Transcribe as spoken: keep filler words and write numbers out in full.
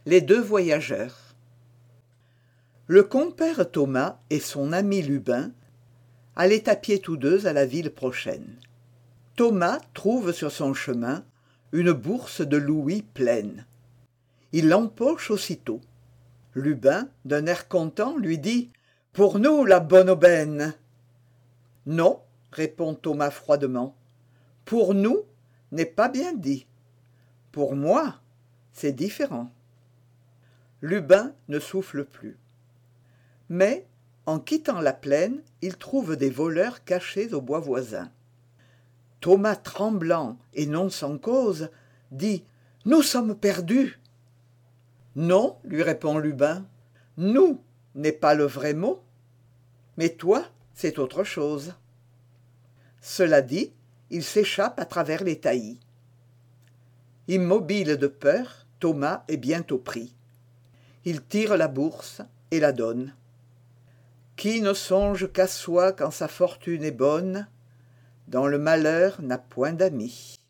Les deux voyageurs. Le compère Thomas et son ami Lubin allaient à pied tous deux à la ville prochaine. Thomas trouve sur son chemin une bourse de louis pleine. Il l'empoche aussitôt. Lubin, d'un air content, lui dit « Pour nous, la bonne aubaine !»« Non, » répond Thomas froidement, « pour nous n'est pas bien dit. Pour moi, c'est différent. » Lubin ne souffle plus. Mais, en quittant la plaine, il trouve des voleurs cachés au bois voisin. Thomas, tremblant et non sans cause, dit « Nous sommes perdus !»« Non, » lui répond Lubin, « nous n'est pas le vrai mot, mais toi, c'est autre chose. » Cela dit, il s'échappe à travers les taillis. Immobile de peur, Thomas est bientôt pris. Il tire la bourse et la donne. Qui ne songe qu'à soi quand sa fortune est bonne, dans le malheur n'a point d'amis.